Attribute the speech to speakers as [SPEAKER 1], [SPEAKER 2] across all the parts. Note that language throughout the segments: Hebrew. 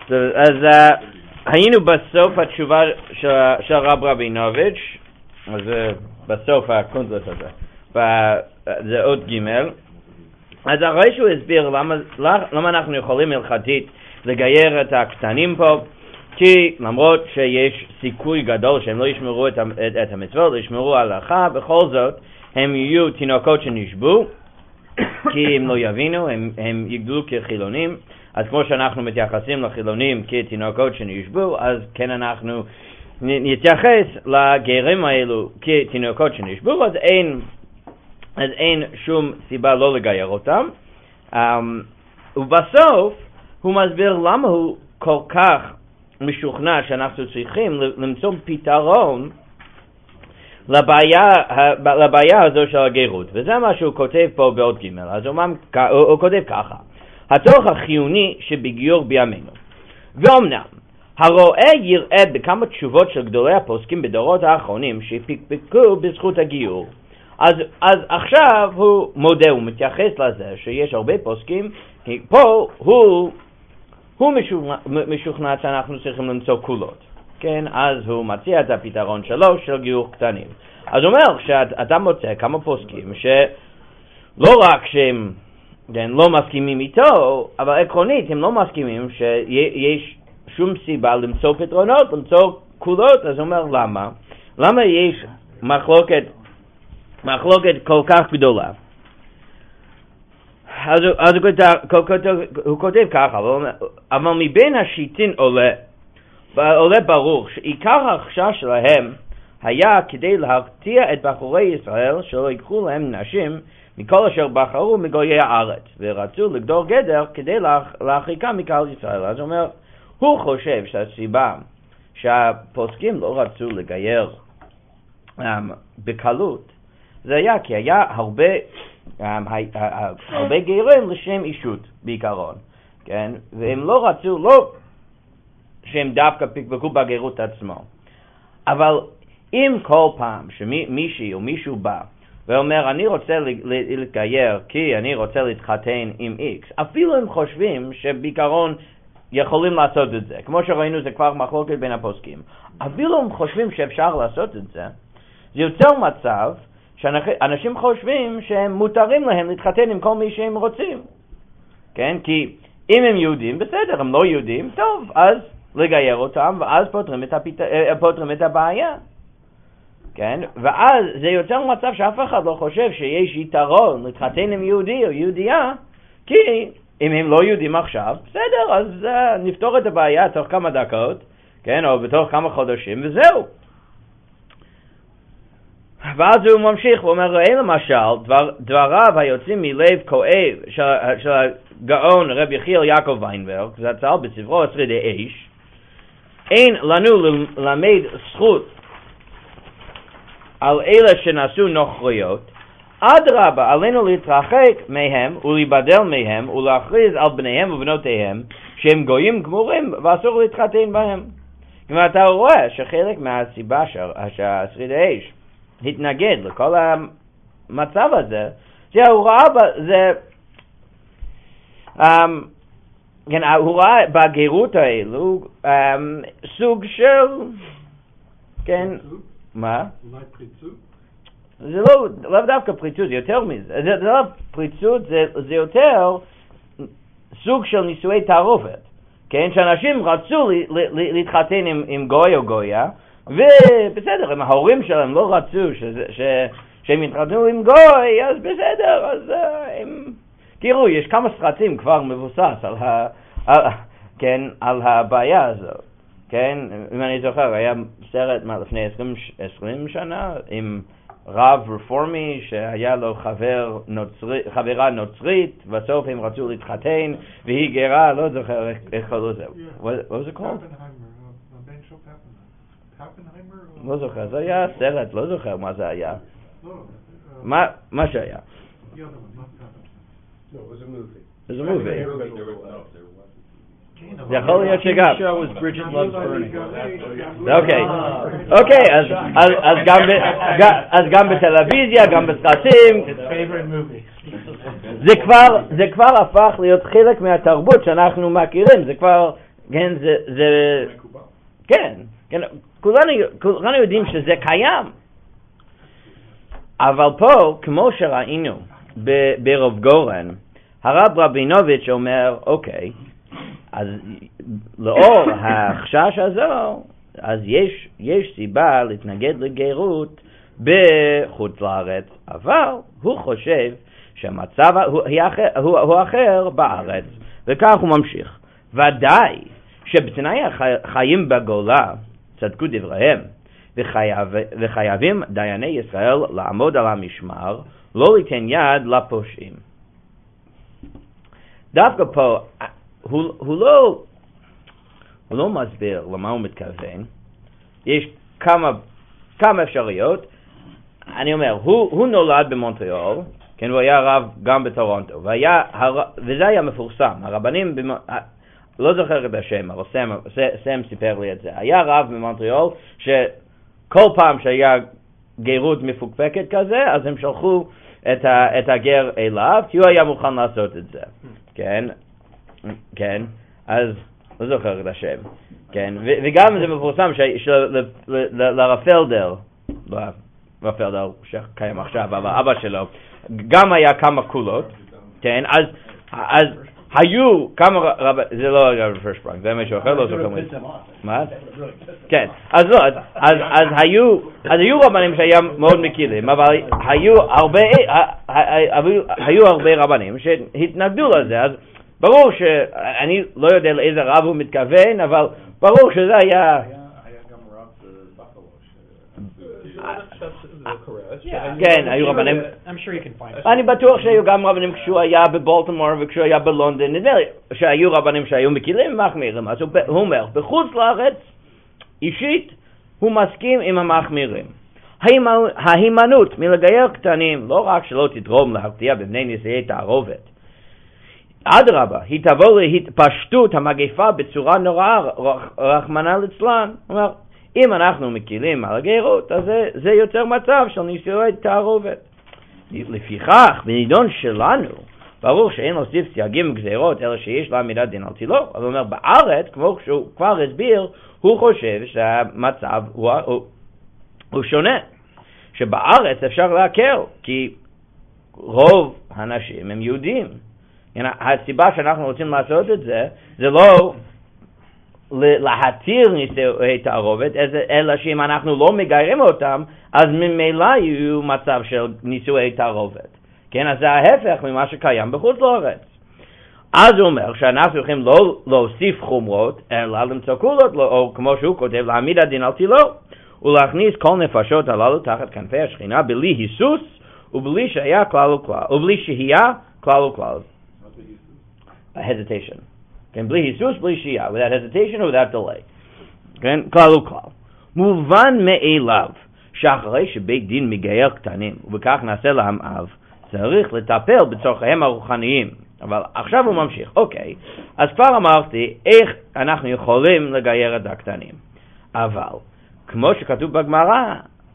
[SPEAKER 1] אז היינו בסוף התשובה של רב רבינוביץ', אז בסוף הקונטרס הזה, זה עוד ג'. אז אחרי שהוא הסביר למה אנחנו יכולים הלכתית לגייר את הקטנים פה, כי למרות שיש סיכוי גדול שהם לא ישמרו את המצוות, לא ישמרו ההלכה, בכל זאת הם יהיו תינוקות שנשבו, כי הם לא יבינו, הם יגדלו כחילונים. אז כמו שאנחנו מתייחסים לחילונים כתינוקות שנשבו, אז כן אנחנו נתייחס לגרים האלו כתינוקות שנשבו, אז אין שום סיבה לא לגייר אותם. ובסוף הוא מסביר למה הוא כל כך משוכנע שאנחנו צריכים למצוא פתרון לבעיה הזו של הגרות, וזה מה שהוא כותב פה בעוד ג'. אז הוא כותב ככה: הצורך החיוני שבגיור בימינו, ואומנם הרואה יראה בכמה תשובות של גדולי הפוסקים בדורות האחרונים שפקפקו בזכות הגיור, אז עכשיו הוא מודה ומתייחס לזה שיש הרבה פוסקים, כי פה הוא משוכנע שאנחנו צריכים למצוא קולות, כן? אז הוא מציע את הפתרון שלו של גיור קטנים. אז הוא אומר שאתה מוצא כמה פוסקים שלא רק שהם לא מסכימים איתו, אבל עקרונית הם לא מסכימים שיש שום סיבה למצוא פתרונות, למצוא קולות. אז הוא אומר למה יש מחלוקת כל כך גדולה. אז הוא כותב ככה: אבל מבין השיטין עולה ברור שעיקר החשש שלהם היה כדי להרתיע את בחורי ישראל שלא ייקחו להם נשים מכל אשר בחרו מגויי הארץ, ורצו לגדור גדר כדי להרחיקם מקהל ישראל. אז הוא אומר, הוא חושב שהסיבה שהפוסקים לא רצו לגייר בקלות, זה היה כי היה הרבה גיירים לשם אישות בעיקרון, כן? והם לא רצו, לא שהם דווקא פקפקו בגירות עצמו, אבל אם כל פעם שמישהי או מישהו בא ואומר אני רוצה להתגייר כי אני רוצה להתחתן עם X, אפילו הם חושבים שבעיקרון יכולים לעשות את זה, כמו שראינו זה כבר מחלוקת בין הפוסקים, אפילו הם חושבים שאפשר לעשות את זה, זה יוצר מצב שאנשים חושבים שהם מותרים להם להתחתן עם כל מי שהם רוצים, כן? כי אם הם יהודים בסדר, הם לא יהודים, טוב, אז לגייר אותם ואז פותרים את הבעיה, כן? ואז זה יוצר מצב שאף אחד לא חושב שיש יתרון להתחתן עם יהודי או יהודייה, כי אם הם לא יהודים עכשיו, בסדר, אז נפתור את הבעיה תוך כמה דקות, כן? או בתוך כמה חודשים, וזהו. ואז הוא ממשיך ואומר, ראה למשל, דבריו היוצאים מלב כואב של הגאון רב יחיאל יעקב ויינברג, זה הצעה בספרו שרידי אש, אין לנו ללמד זכות על אלה שנעשו נוכריות, אדרבה, עלינו להתרחק מהם ולהיבדל מהם ולהכריז על בניהם ובנותיהם שהם גויים גמורים ואסור להתחתן בהם. כלומר, אתה רואה שחלק מהסיבה שהשרידי אש התנגד לכל המצב הזה, שהוא ראה בגירות האלו סוג של, כן, מה?
[SPEAKER 2] אולי פריצות?
[SPEAKER 1] זה לא דווקא פריצות, זה יותר מזה. זה לא פריצות, זה יותר סוג של נישואי תערובת, כן? שאנשים רצו להתחתן עם גוי או גויה, ובסדר, אם ההורים שלהם לא רצו שהם יתחתנו עם גוי, אז בסדר, אז הם... תראו, יש כמה סרטים כבר מבוסס על הבעיה הזאת, כן? אם אני זוכר, היה סרט לפני 20 שנה עם רב רפורמי שהיה לו חברה נוצרית, בסוף הם רצו להתחתן והיא גרה, לא זוכר איך קראו לזה. What was it called? לא זוכר, זה היה סרט, לא זוכר מה זה היה. מה שהיה. זה movie. זה יכול להיות שגם. אוקיי, אז גם בטלוויזיה, גם בסרטים. זה כבר הפך להיות חלק מהתרבות שאנחנו מכירים, זה כבר כן, זה כן, כולנו יודעים שזה קיים. אבל פה, כמו שראינו ברב גורן, הרב רבינוביץ' אומר, אוקיי, אז לאור החשש הזו, אז יש סיבה להתנגד לגרות בחוץ לארץ, אבל הוא חושב שהמצב הוא אחר בארץ, וכך הוא ממשיך. ודאי שבתנאי החיים בגולה צדקו דבריהם, וחייבים דייני ישראל לעמוד על המשמר, לא ליתן יד לפושעים. דווקא פה, הוא לא מסביר למה הוא מתכוון. יש כמה אפשרויות. אני אומר, הוא נולד במונטריאול, כן, הוא היה רב גם בטורונטו, וזה היה מפורסם. הרבנים, לא זוכר את השם, אבל סם סיפר לי את זה. היה רב במונטריאול, שכל פעם שהיה גירות מפוקפקת כזה, אז הם שלחו את הגר אליו, כי הוא היה מוכן לעשות את זה. כן, אז לא זוכר את השם. כן, וגם זה מפורסם לרפלדר, שקיים עכשיו, אבל אבא שלו, גם היה כמה קולות, כן, אז היו כמה רבנים, זה לא היה פרשפרנג, זה משהו אחר, לא זוכר מי. מה? כן, אז לא, אז היו רבנים שהיה מאוד מקילים, אבל היו הרבה רבנים שהתנגדו לזה, אז ברור שאני לא יודע לאיזה רב הוא מתכוון, אבל ברור שזה היה... כן, היו רבנים. אני בטוח שהיו גם רבנים כשהוא היה בבולטימור וכשהוא היה בלונדון, נדמה לי שהיו רבנים שהיו מקילים ומחמירים. אז הוא אומר, בחוץ לארץ, אישית, הוא מסכים עם המחמירים. ההימנעות מלגייר קטנים, לא רק שלא תתרום להרתיע בבני נשיאי תערובת, אדרבה, היא תבוא להתפשטות המגפה בצורה נוראה, רחמנא ליצלן. הוא אומר, אם אנחנו מקילים על הגרות, אז זה יוצר מצב של נישואי תערובת. לפיכך, בנידון שלנו, ברור שאין להוסיף סייגים וגזירות, אלא שיש לה מידת דין על תילו. אבל הוא אומר, בארץ, כמו שהוא כבר הסביר, הוא חושב שהמצב הוא שונה. שבארץ אפשר להקל, כי רוב האנשים הם יהודים. הסיבה שאנחנו רוצים לעשות את זה, זה לא להתיר נישואי תערובת, אלא שאם אנחנו לא מגיירים אותם, אז ממילא יהיו מצב של נישואי תערובת. כן, אז זה ההפך ממה שקיים בחוץ לארץ. אז הוא אומר שאנחנו יכולים לא להוסיף חומרות, אלא למצוא קולות, או כמו שהוא כותב, להעמיד הדין על תילו, ולהכניס כל נפשות הללו תחת כנפי השכינה, בלי היסוס, ובלי שהייה כלל וכלל. hesitation. כן, בלי היסוס, בלי שהייה, without hesitation or without delay. כן, כלל וכלל. מובן מאליו, שאחרי שבית דין מגייר קטנים, ובכך נעשה להם אב, צריך לטפל בצורכיהם הרוחניים. אבל עכשיו הוא ממשיך. אוקיי, אז כבר אמרתי איך אנחנו יכולים לגייר את הקטנים. אבל, כמו שכתוב בגמרא,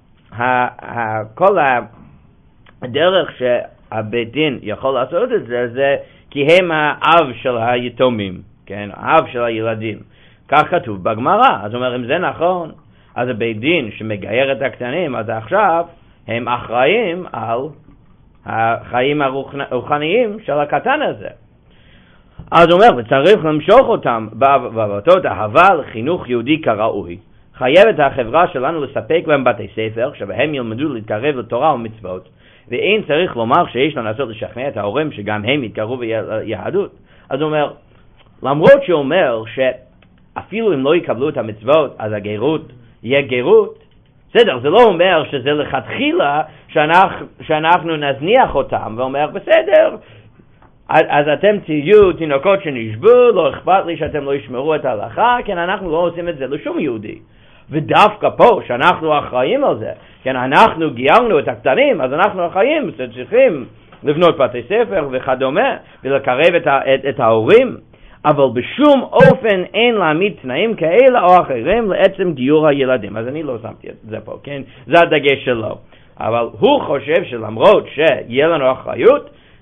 [SPEAKER 1] כל הדרך שהבית דין יכול לעשות את זה, זה כי הם האב של היתומים, כן? האב של הילדים. כך כתוב בגמרא. אז הוא אומר, אם זה נכון, אז הבית דין שמגייר את הקטנים, אז עכשיו הם אחראים על החיים הרוחניים של הקטן הזה. אז הוא אומר, וצריך למשוך אותם בעבותות אהבה לחינוך יהודי כראוי. חייבת החברה שלנו לספק להם בתי ספר, שבהם ילמדו להתקרב לתורה ומצוות, ואין צריך לומר שיש לנסות לשכנע את ההורים שגם הם יתקרבו ביהדות. אז הוא אומר, למרות שהוא אומר שאפילו אם לא יקבלו את המצוות, אז הגרות יהיה גרות, בסדר, זה לא אומר שזה לכתחילה שאנחנו נזניח אותם, ואומר, בסדר, אז אתם תהיו תינוקות שנשבו, לא אכפת לי שאתם לא ישמרו את ההלכה, כן, אנחנו לא עושים את זה לשום יהודי. ודווקא פה, שאנחנו אחראים על זה, כן, אנחנו גיירנו את הקטנים, אז אנחנו אחראים, צריכים לבנות בתי ספר וכדומה, ולקרב את ההורים, אבל בשום אופן אין להעמיד תנאים כאלה או אחרים לעצם גיור הילדים. אז אני לא שמתי את זה פה, כן? זה הדגש שלו. אבל הוא חושב שלמרות שיהיה לנו אחריות,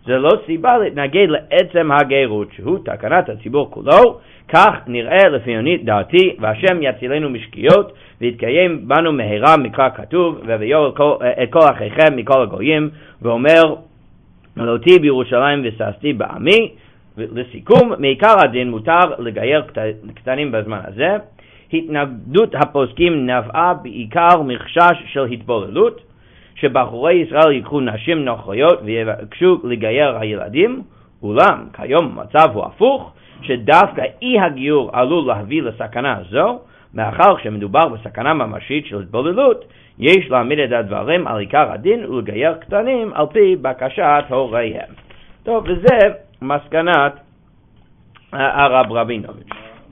[SPEAKER 1] זה לא סיבה להתנגד לעצם הגרות, שהוא תקנת הציבור כולו, כך נראה לפי דעתי, והשם יצילנו משקיעות, ויתקיים בנו מהרה מקרא כתוב, ויביאו את כל אחיכם מכל הגויים, ואומר, מלאתי בירושלים וששתי בעמי. לסיכום, מעיקר הדין מותר לגייר קטנים בזמן הזה. התנגדות הפוסקים נבעה בעיקר מחשש של התבוללות, שבחורי ישראל ייקחו נשים נוכריות ויבקשו לגייר הילדים, אולם כיום המצב הוא הפוך, שדווקא אי הגיור עלול להביא לסכנה זו, מאחר שמדובר בסכנה ממשית של התבוללות, יש להעמיד את הדברים על עיקר הדין ולגייר קטנים על פי בקשת הוריהם. טוב, וזה מסקנת הרב רבינוביץ'.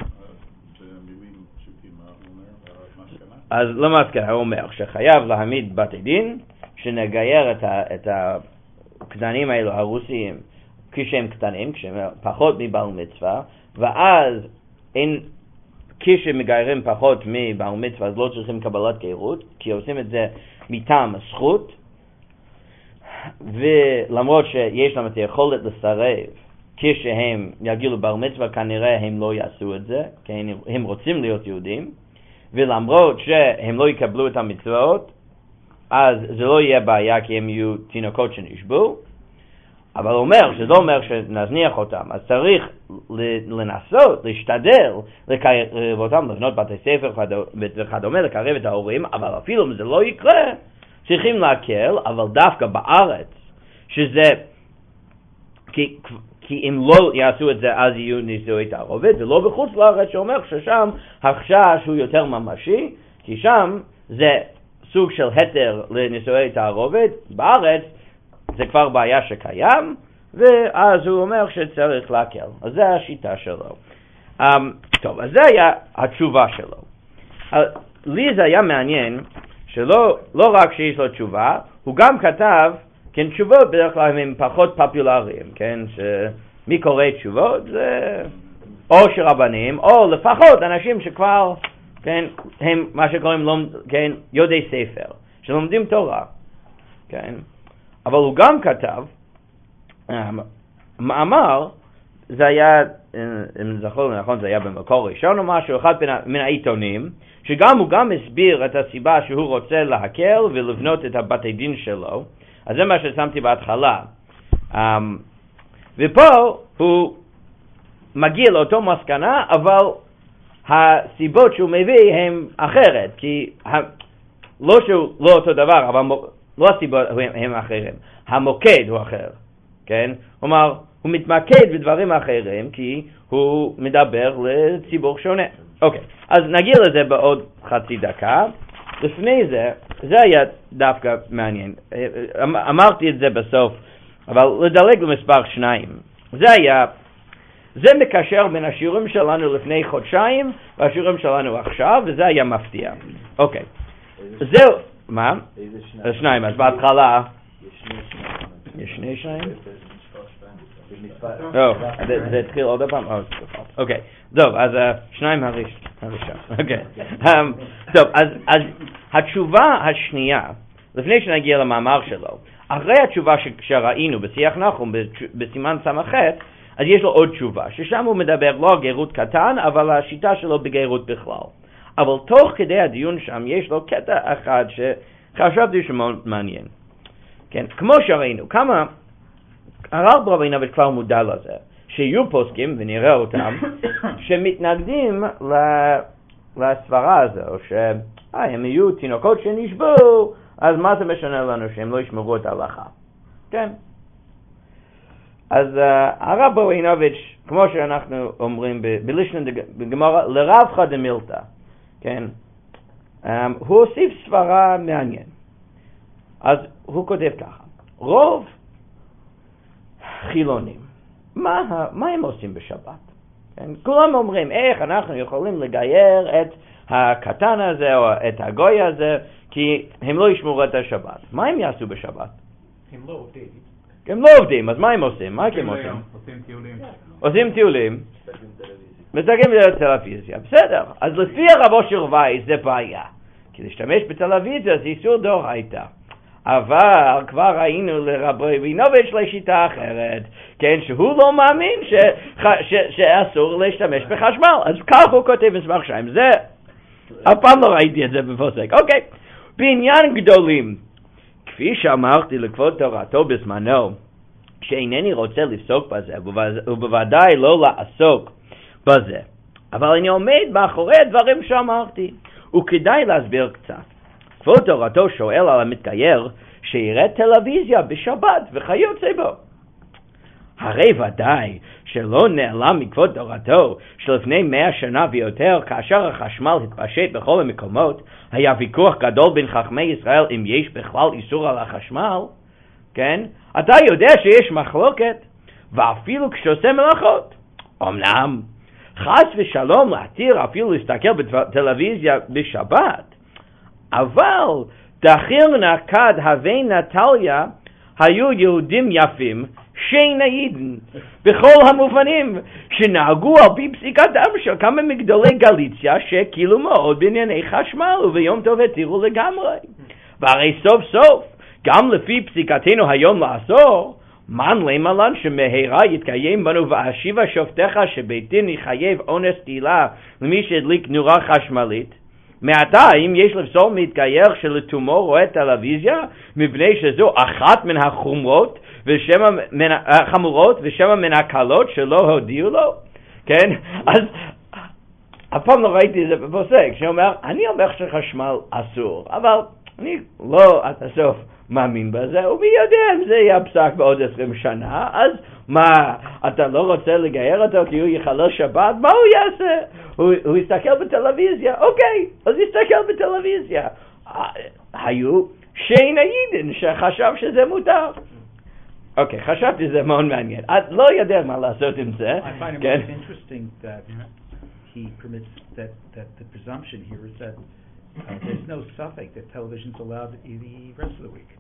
[SPEAKER 1] אז לא מסקנה, הוא אומר שחייב להעמיד בתי דין שנגייר את הקטנים האלו הרוסיים כשהם קטנים, כשהם פחות מבעל מצווה, ואז כשמגיירים פחות מבעל מצווה אז לא צריכים קבלת גרות, כי עושים את זה מטעם הזכות, ולמרות שיש להם את היכולת לסרב כשהם יגיעו לבעל מצווה, כנראה הם לא יעשו את זה, כי הם רוצים להיות יהודים, ולמרות שהם לא יקבלו את המצוות, אז זה לא יהיה בעיה כי הם יהיו תינוקות שנשבו, אבל הוא אומר שזה לא אומר שנזניח אותם, אז צריך לנסות, להשתדל, לקרב אותם, לבנות בתי ספר וכדומה, לקרב את ההורים, אבל אפילו אם זה לא יקרה, צריכים להקל, אבל דווקא בארץ, שזה, כי אם לא יעשו את זה אז יהיו נישואי תערובת, ולא בחוץ לארץ שאומר ששם החשש הוא יותר ממשי, כי שם זה סוג של היתר לנישואי תערובת, בארץ זה כבר בעיה שקיים, ואז הוא אומר שצריך להקל. אז זה השיטה שלו. טוב, אז זה היה התשובה שלו. לי זה היה מעניין שלא רק שיש לו תשובה, הוא גם כתב, כן, תשובות בדרך כלל הם פחות פופולריים, כן, שמי קורא תשובות זה או שרבנים, או לפחות אנשים שכבר, כן, הם מה שקוראים, כן, יודעי ספר, שלומדים תורה, כן. אבל הוא גם כתב מאמר, זה היה, אם זכור נכון, זה היה במקור ראשון או משהו, אחד מן העיתונים, שגם הוא גם הסביר את הסיבה שהוא רוצה להקל ולבנות את הבתי דין שלו. אז זה מה ששמתי בהתחלה. ופה הוא מגיע לאותו מסקנה, אבל הסיבות שהוא מביא הן אחרת, כי לא שהוא לא אותו דבר, אבל לא הסיבות הם אחרים. המוקד הוא אחר, כן? כלומר, הוא מתמקד בדברים אחרים, כי הוא מדבר לציבור שונה. אוקיי, אז נגיע לזה בעוד חצי דקה. לפני זה, זה היה דווקא מעניין. אמרתי את זה בסוף, אבל לדלג למספר 2. זה מקשר בין השיעורים שלנו לפני חודשיים והשיעורים שלנו עכשיו, וזה היה מפתיע. אוקיי. זהו, מה? איזה שניים? אז בהתחלה יש שני שניים? זה התחיל עוד פעם? אוקיי, טוב, אז שניים הראשון. אוקיי. טוב, אז התשובה השנייה, לפני שנגיע למאמר שלו, אחרי התשובה שראינו בשיח נחום בסימן סמ"ח, אז יש לו עוד תשובה, ששם הוא מדבר לא על גרות קטן, אבל השיטה שלו בגרות בכלל. אבל תוך כדי הדיון שם יש לו קטע אחד שחשבתי שמאוד מעניין. כן, כמו שראינו, כמה הרב רבינוביץ' כבר מודע לזה, שיהיו פוסקים, ונראה אותם, שמתנגדים לסברה הזו, שהם יהיו תינוקות שנשבו, אז מה זה משנה לנו שהם לא ישמרו את ההלכה? כן. אז הרב רבינוביץ', כמו שאנחנו אומרים בלישנא בגמרא, לרבחא דמילתא, כן, הוא הוסיף סברה מעניין. אז הוא כותב ככה, רוב חילונים, מה הם עושים בשבת? כן? כולם אומרים, איך אנחנו יכולים לגייר את הקטן הזה או את הגוי הזה, כי הם לא ישמרו את השבת. מה הם יעשו בשבת?
[SPEAKER 2] הם לא עובדים.
[SPEAKER 1] הם לא עובדים, אז מה הם עושים? מה הם עושים? עושים טיולים. מסתכלים בטלוויזיה. בסדר, אז לפי הרב אושר וייס זה בעיה. כי להשתמש בטלוויזיה זה איסור דאורייתא. אבל כבר ראינו לרבי רבינוביץ' לשיטה אחרת, כן, שהוא לא מאמין שאסור להשתמש בחשמל. אז כך הוא כותב מסמך 2. זה, אף פעם לא ראיתי את זה בפוסק. אוקיי, בעניין גדולים, כפי שאמרתי לכבוד תורתו בזמנו, שאינני רוצה לפסוק בזה, ובוודאי לא לעסוק בזה. אבל אני עומד מאחורי הדברים שאמרתי, וכדאי להסביר קצת. כבוד תורתו שואל על המתגייר שיראה טלוויזיה בשבת וכיוצא בו. הרי ודאי שלא נעלם מכבוד תורתו שלפני 100 שנה ויותר, כאשר החשמל התפשט בכל המקומות, היה ויכוח גדול בין חכמי ישראל אם יש בכלל איסור על החשמל. כן? אתה יודע שיש מחלוקת, ואפילו כשעושה מלאכות. אמנם, חס ושלום להתיר אפילו להסתכל בטלוויזיה בשבת, אבל דחיר נקד הווי נטליה היו יהודים יפים שינאידן בכל המובנים, שנהגו על פי פסיקתם של כמה מגדולי גליציה שכאילו מאוד בענייני חשמל, וביום טוב התירו לגמרי. והרי סוף סוף גם לפי פסיקתנו היום לאסור, מן למלן שמהרה יתקיים בנו ואשיבה שופטיך שבית דין יחייב אונס תהילה למי שהדליק נורה חשמלית. מעתה, אם יש לפסול מתגייר שלתומו רואה טלוויזיה, מפני שזו אחת מן החומרות ושמה מן הקלות שלא הודיעו לו, כן? אז אף פעם לא ראיתי את זה בפוסק, שאומר, אני אומר שחשמל אסור, אבל אני לא עד הסוף מאמין בזה, ומי יודע אם זה יהיה פסק בעוד 20 שנה, אז מה, אתה לא רוצה לגייר אותו כי הוא יחלל שבת? מה הוא יעשה? הוא יסתכל בטלוויזיה, אוקיי, אז יסתכל בטלוויזיה. היו שינאידן שחשב שזה מותר. אוקיי, חשבתי שזה מאוד מעניין. את לא יודע מה לעשות עם זה.
[SPEAKER 2] I find it most interesting that he permits that the presumption here is that there's no suffix that television's allowed the rest of the week.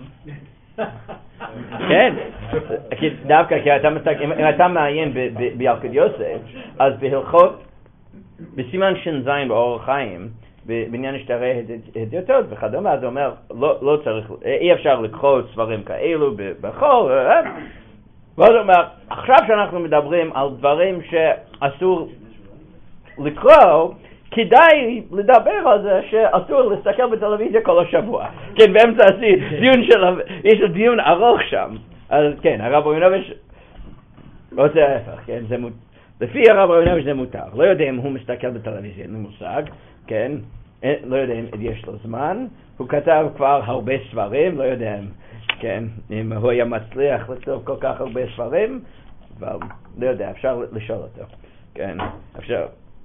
[SPEAKER 1] כן, דווקא כי אם אתה מעיין בילקוט יוסף, אז בהלכות, בסימן ש"ז באורח חיים, בעניין שטרי הדיוטות וכדומה, אז הוא אומר, לא צריך, אי אפשר לקרוא ספרים כאלו בחול, ואז הוא אומר, עכשיו שאנחנו מדברים על דברים שאסור לקרוא, כדאי לדבר על זה שאסור להסתכל בטלוויזיה כל השבוע. כן, באמצע דיון יש דיון ארוך שם. אז כן, הרב רבינוביץ' רוצה ההפך, כן, לפי הרב רבינוביץ' זה מותר. לא יודע אם הוא מסתכל בטלוויזיה, אין לי מושג, כן, לא יודע אם יש לו זמן. הוא כתב כבר הרבה ספרים, לא יודע אם הוא היה מצליח לכתוב כל כך הרבה ספרים, אבל לא יודע, אפשר לשאול אותו. כן, אפשר.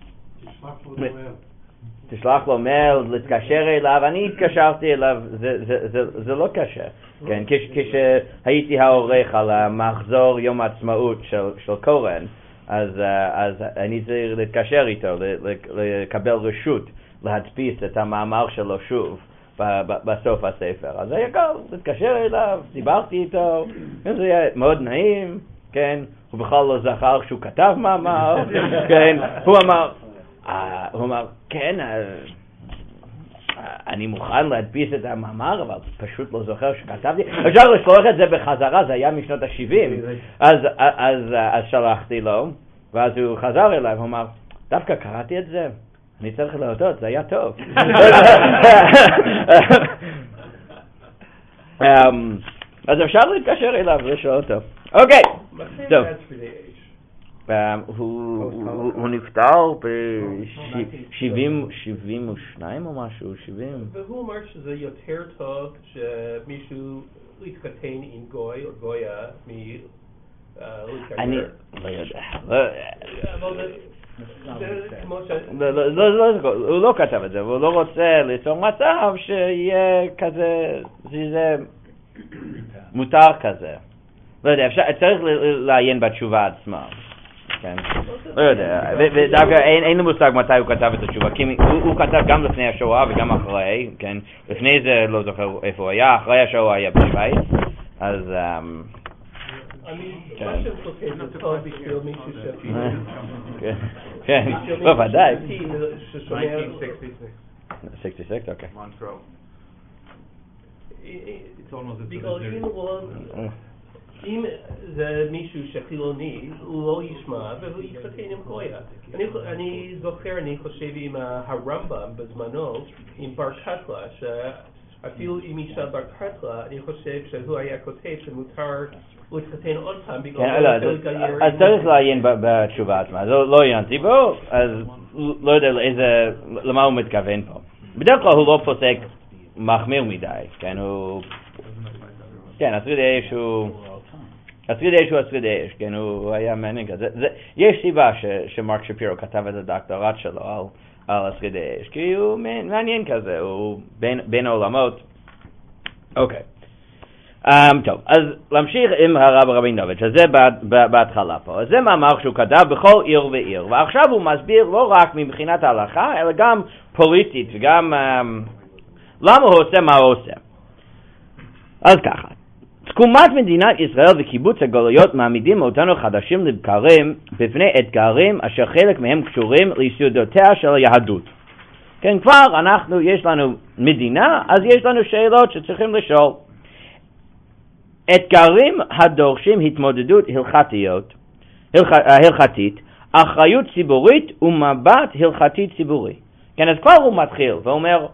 [SPEAKER 1] תשלח לו מייל, להתקשר אליו. אני התקשרתי אליו, זה לא קשה. כן, כשהייתי העורך על המחזור יום העצמאות של קורן, אז אני צריך להתקשר איתו, לקבל רשות להדפיס את המאמר שלו שוב בסוף הספר. אז היה קל להתקשר אליו, דיברתי איתו, זה היה מאוד נעים, כן, הוא בכלל לא זכר שהוא כתב מאמר, כן, הוא אמר, כן, אני מוכן להדפיס את המאמר, אבל פשוט לא זוכר שכתבתי. אפשר לשלוח את זה בחזרה, זה היה משנות ה-70. אז שלחתי לו, ואז הוא חזר אליי, הוא אמר, דווקא קראתי את זה, אני צריך להודות, זה היה טוב. אז אפשר להתקשר אליו ולשאול אותו. אוקיי, טוב. הוא נפטר ב-72 או משהו, 70.
[SPEAKER 3] והוא אמר שזה יותר טוב שמישהו להתחתן עם גוי או גויה מלהתגייר.
[SPEAKER 1] אני לא יודע. הוא לא כתב את זה, הוא לא רוצה ליצור מצב שיהיה כזה, שזה מותר כזה. לא יודע, צריך לעיין בתשובה עצמה. כן, לא יודע, ודווקא אין לי מושג מתי הוא כתב את התשובה, כי הוא כתב גם לפני השואה וגם אחרי, כן, לפני זה לא זוכר איפה הוא היה, אחרי השואה היה בשוויץ, אז
[SPEAKER 3] אני חושב שזה טוב בשביל מישהו
[SPEAKER 1] כן, לא ודאי.
[SPEAKER 2] 1966.
[SPEAKER 1] 66, אוקיי.
[SPEAKER 3] בגלל אם זה מישהו שחילוני, הוא לא ישמע והוא יתחתן עם גויה. אני זוכר, אני חושב עם הרמב"ם בזמנו, עם בר קטלה, שאפילו עם אישה בר קטלה, אני חושב שהוא היה כותב שמותר להתחתן עוד פעם בגלל
[SPEAKER 1] אז צריך לעיין בתשובה עצמה, לא עיינתי בו, אז לא יודע למה הוא מתכוון פה. בדרך כלל הוא לא פוסק מחמיר מדי, כן, הוא... כן, השרידי אש הוא השרידי אש, כן, הוא היה מעניין כזה. יש סיבה שמרק שפירו כתב את הדוקטורט שלו על השרידי אש, כי הוא מעניין כזה, הוא בין העולמות. אוקיי. טוב, אז להמשיך עם הרב רבינוביץ', שזה בהתחלה פה. אז זה מאמר שהוא כתב בכל עיר ועיר, ועכשיו הוא מסביר לא רק מבחינת ההלכה, אלא גם פוליטית, וגם למה הוא עושה מה הוא עושה. אז ככה, תקומת מדינת ישראל וקיבוץ הגלויות מעמידים אותנו חדשים לבקרים בפני אתגרים אשר חלק מהם קשורים ליסודותיה של היהדות. כן, כבר יש לנו מדינה, אז יש לנו שאלות שצריכים לשאול. אתגרים הדורשים התמודדות הלכתית, אחריות ציבורית ומבט הלכתי ציבורי. כן, אז כבר הוא מתחיל ואומר,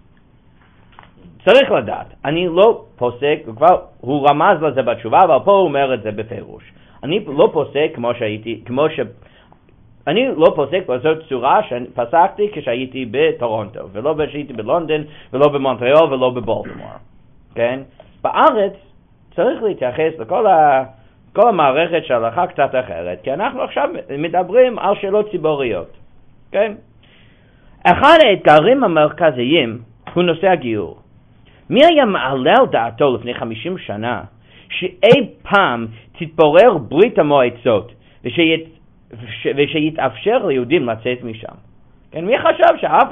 [SPEAKER 1] צריך לדעת, אני לא פוסק, הוא רמז לזה בתשובה, אבל פה הוא אומר את זה בפירוש. אני לא פוסק אני לא פוסק בזאת צורה שפסקתי כשהייתי בטורונטו, ולא כשהייתי בלונדון, ולא במונטריאול, ולא בבולטימור. כן? בארץ צריך להתייחס לכל המערכת של ההלכה קצת אחרת, כי אנחנו עכשיו מדברים על שאלות ציבוריות. כן? אחד האתגרים המרכזיים הוא נושא הגיור. מי היה מעלה על דעתו לפני 50 שנה שאי פעם תתפורר ברית המועצות ושיתאפשר ליהודים לצאת משם? כן, מי חשב שאף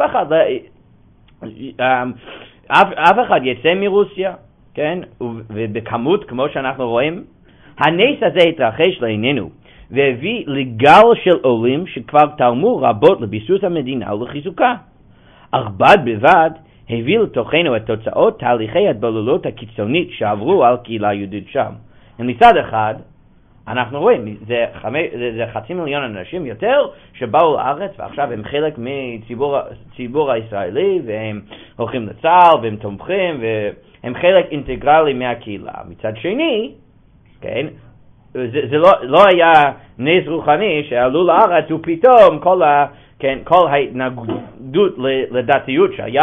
[SPEAKER 1] אחד יצא מרוסיה? כן, ובכמות כמו שאנחנו רואים, הנס הזה התרחש לעינינו והביא לגל של עולים שכבר תרמו רבות לביסוס המדינה ולחיזוקה. אך בד בבד הביא לתוכנו את תוצאות תהליכי התבוללות הקיצונית שעברו על קהילה יהודית שם. מצד אחד, אנחנו רואים, זה 500,000 אנשים יותר שבאו לארץ ועכשיו הם חלק מציבור הישראלי והם הולכים לצה"ל והם תומכים והם חלק אינטגרלי מהקהילה. מצד שני, כן, זה לא היה נס רוחני שעלו לארץ ופתאום כל ההתנגדות לדתיות שהיה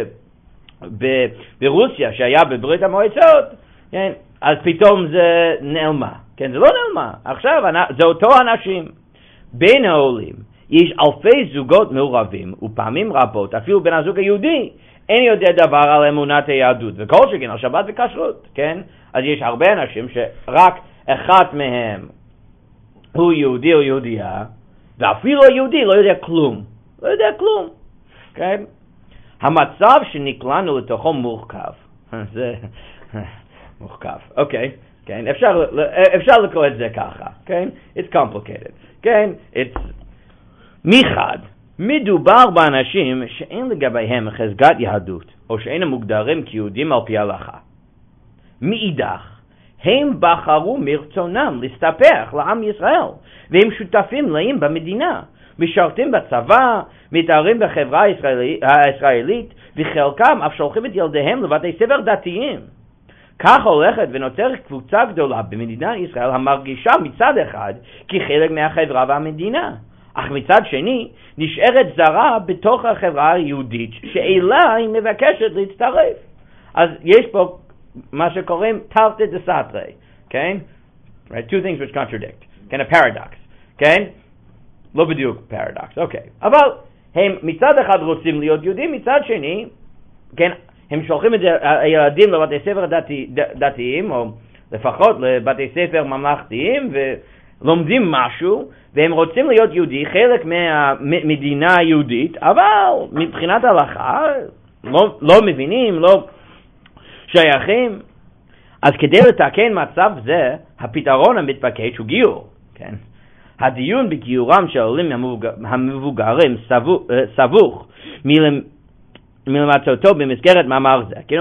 [SPEAKER 1] ברוסיה, שהיה בברית המועצות, כן, אז פתאום זה נעלמה. כן, זה לא נעלמה. עכשיו זה אותו אנשים. בין העולים יש אלפי זוגות מעורבים, ופעמים רבות, אפילו בין הזוג היהודי, אין יודע דבר על אמונת היהדות, וכל שכן על שבת וכשרות, כן? אז יש הרבה אנשים שרק אחד מהם הוא יהודי או יהודייה, ואפילו היהודי לא יודע כלום. לא יודע כלום. כן? המצב שנקלענו לתוכו מורכב. זה מורכב. אוקיי. כן? אפשר לקרוא את זה ככה. כן? It's complicated. כן? מחד, מדובר באנשים שאין לגביהם חזקת יהדות, או שאינם מוגדרים כיהודים על פי ההלכה. מאידך, הם בחרו מרצונם להסתפח לעם ישראל, והם שותפים מלאים במדינה, משרתים בצבא, מתארים בחברה הישראלית, וחלקם אף שולחים את ילדיהם לבתי ספר דתיים. כך הולכת ונוצרת קבוצה גדולה במדינת ישראל המרגישה מצד אחד כחלק מהחברה והמדינה, אך מצד שני נשארת זרה בתוך החברה היהודית שאלה היא מבקשת להצטרף. אז יש פה מה שקוראים תרתי דסתרי, כן? Right? Two things which contradict. כן, a paradox, כן? לא בדיוק paradox, אוקיי. אבל הם מצד אחד רוצים להיות יהודים, מצד שני, כן, הם שולחים את הילדים לבתי ספר דתיים, או לפחות לבתי ספר ממלכתיים, ולומדים משהו, והם רוצים להיות יהודי, חלק מהמדינה היהודית, אבל מבחינת ההלכה, לא מבינים, לא שייכים. אז כדי לתקן מצב זה, הפתרון המתבקש הוא גיור. כן? הדיון בגיורם של העולים המבוגרים סבוך מלמצאותו במסגרת מאמר זה. כלומר,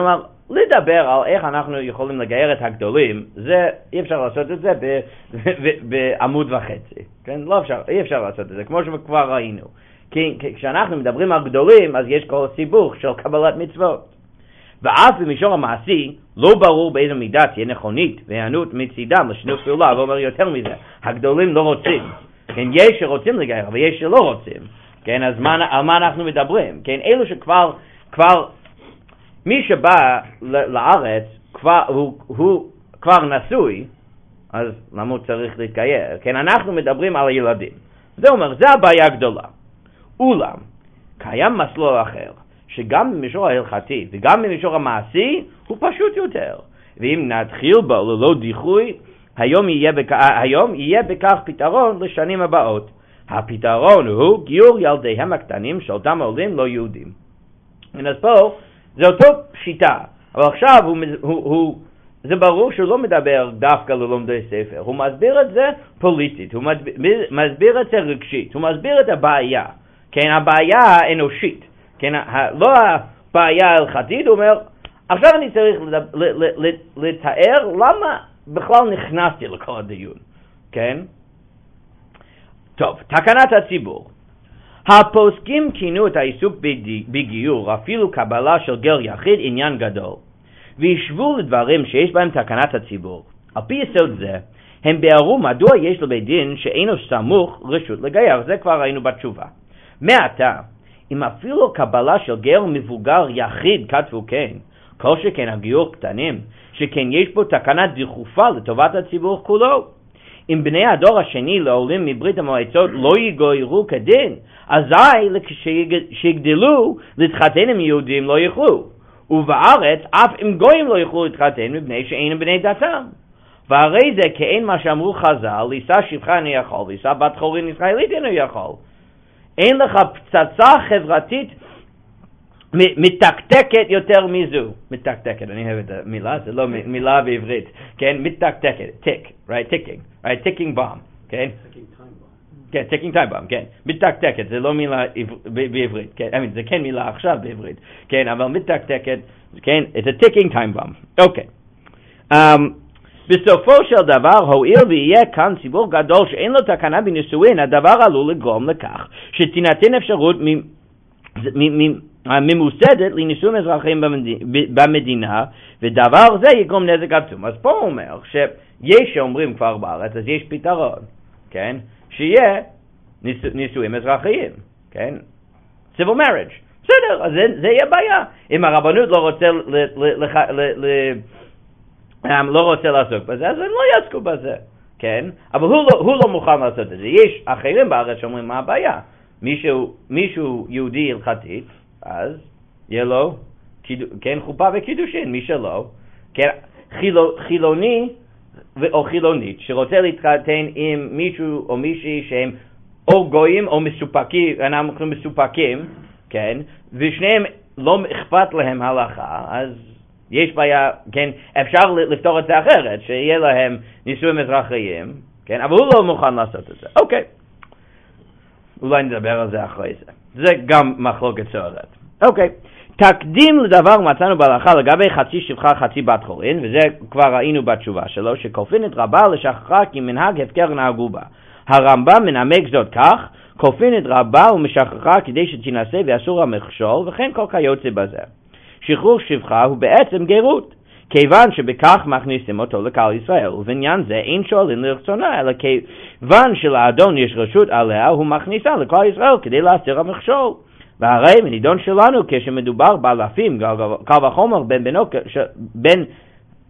[SPEAKER 1] לדבר על איך אנחנו יכולים לגייר את הגדולים, אי אפשר לעשות את זה בעמוד וחצי, כן? אי אפשר לעשות את זה, כמו שכבר ראינו. כי כשאנחנו מדברים על גדולים, אז יש כל סיבוך של קבלת מצוות. ואף במישור המעשי, לא ברור באיזו מידה תהיה נכונית והיענות מצידם לשנות פעולה, ואומר יותר מזה, הגדולים לא רוצים. כן, יש שרוצים לגייר, אבל יש שלא רוצים. כן, אז על מה אנחנו מדברים? כן, אלו שכבר, מי שבא לארץ, הוא כבר נשוי, אז למה הוא צריך להתגייר? כן, אנחנו מדברים על הילדים. זה אומר, זה הבעיה הגדולה. אולם, קיים מסלול אחר, שגם במישור ההלכתי וגם במישור המעשי, הוא פשוט יותר. ואם נתחיל בו ללא דיחוי, היום יהיה בכך פתרון לשנים הבאות. הפתרון הוא גיור ילדיהם הקטנים של אותם עולים לא יהודים. אז פה זה אותו שיטה, אבל עכשיו זה ברור שהוא לא מדבר דווקא ללומדי ספר, הוא מסביר את זה פוליטית, הוא מסביר את זה רגשית, הוא מסביר את הבעיה, כן, הבעיה האנושית, כן, לא הבעיה ההלכתית, הוא אומר, עכשיו אני צריך לתאר למה בכלל נכנסתי לכל הדיון, כן? טוב, תקנת הציבור. הפוסקים כינו את העיסוק בגיור, אפילו קבלה של גר יחיד, עניין גדול, וישבו לדברים שיש בהם תקנת הציבור. על פי יסוד זה, הם ביארו מדוע יש לבית דין שאינו סמוך רשות לגייר, זה כבר ראינו בתשובה. מעתה, אם אפילו קבלה של גר מבוגר יחיד כתבו כן, כל שכן הגיור קטנים, שכן יש פה תקנת דחופה לטובת הציבור כולו. אם בני הדור השני לעולים מברית המועצות לא יגוירו כדין, אזי כשיגדלו להתחתן עם יהודים לא יוכלו. ובארץ אף אם גויים לא יוכלו להתחתן מפני שאינם בני דתם. והרי זה כאין מה שאמרו חז"ל, לישא שפחה אינו יכול, לישא בת חורין ישראלית אינו יכול. אין לך פצצה חברתית מתקתקת יותר מזו. מתקתקת, אני אוהב את המילה, זה לא מילה בעברית, כן, מתקתקת, tick, right, ticking, right, ticking bomb, כן? כן, ticking time bomb, כן, מתקתקת, זה לא מילה בעברית, כן, זה כן מילה עכשיו בעברית, כן, אבל מתקתקת, כן, it's a ticking time bomb, אוקיי. בסופו של דבר, הואיל ויהיה כאן ציבור גדול שאין לו תקנה בנישואין, הדבר עלול לגרום לכך שתינתן אפשרות ממוסדת לנישואים אזרחיים במדינה, ודבר זה יגרום נזק עצום. אז פה הוא אומר שיש שאומרים כבר בארץ, אז יש פתרון, כן? שיהיה נישואים אזרחיים, כן? civil marriage. בסדר, אז זה יהיה בעיה. אם הרבנות לא רוצה לעסוק בזה, אז הם לא יעסקו בזה, כן? אבל הוא לא מוכן לעשות את זה. יש אחרים בארץ שאומרים מה הבעיה. מישהו יהודי הלכתית, אז יהיה לו, כן, חופה וקידושין, מי שלא, כן, חילוני או חילונית, שרוצה להתחתן עם מישהו או מישהי שהם או גויים או מסופקים, אנחנו מסופקים, כן, ושניהם לא אכפת להם הלכה, אז יש בעיה, כן, אפשר לפתור את זה אחרת, שיהיה להם נישואים אזרחיים, כן, אבל הוא לא מוכן לעשות את זה. אוקיי. אולי נדבר על זה אחרי זה. זה גם מחלוקת סוערת. אוקיי. תקדים לדבר מצאנו בהלכה לגבי חצי שפחה חצי בת חורין, וזה כבר ראינו בתשובה שלו, שכופין את רבה לשכחה כי מנהג הפקר נהגו בה. הרמב"ם מנמק זאת כך, כופין את רבה ומשכחה כדי שתנסה ואסור המכשול, וכן כל כיוצא בזה. שחרור שפחה הוא בעצם גרות, כיוון שבכך מכניסים אותו לקהל ישראל, ובעניין זה אין שואלים לרצונה, אלא כיוון שלאדון יש רשות עליה, הוא מכניסה לקהל ישראל כדי להסיר המכשול. והרי מנידון שלנו, כשמדובר באלפים, קל וחומר בין